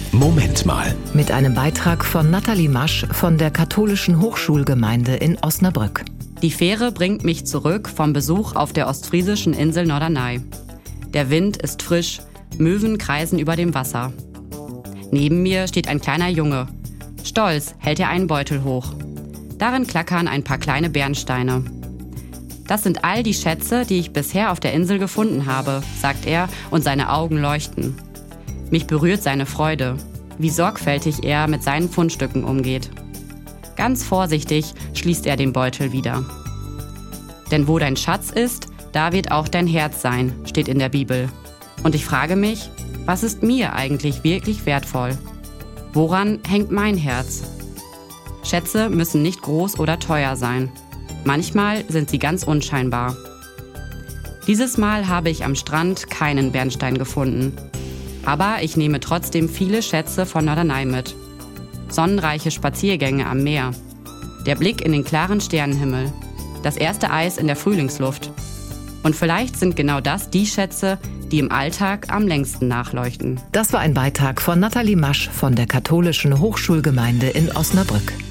Moment mal. Mit einem Beitrag von Nathalie Masch von der Katholischen Hochschulgemeinde in Osnabrück. Die Fähre bringt mich zurück vom Besuch auf der ostfriesischen Insel Norderney. Der Wind ist frisch, Möwen kreisen über dem Wasser. Neben mir steht ein kleiner Junge. Stolz hält er einen Beutel hoch. Darin klackern ein paar kleine Bernsteine. Das sind all die Schätze, die ich bisher auf der Insel gefunden habe, sagt er, und seine Augen leuchten. Mich berührt seine Freude, wie sorgfältig er mit seinen Fundstücken umgeht. Ganz vorsichtig schließt er den Beutel wieder. Denn wo dein Schatz ist, da wird auch dein Herz sein, steht in der Bibel. Und ich frage mich, was ist mir eigentlich wirklich wertvoll? Woran hängt mein Herz? Schätze müssen nicht groß oder teuer sein. Manchmal sind sie ganz unscheinbar. Dieses Mal habe ich am Strand keinen Bernstein gefunden. Aber ich nehme trotzdem viele Schätze von Norderney mit. Sonnenreiche Spaziergänge am Meer, der Blick in den klaren Sternenhimmel, das erste Eis in der Frühlingsluft. Und vielleicht sind genau das die Schätze, die im Alltag am längsten nachleuchten. Das war ein Beitrag von Nathalie Masch von der Katholischen Hochschulgemeinde in Osnabrück.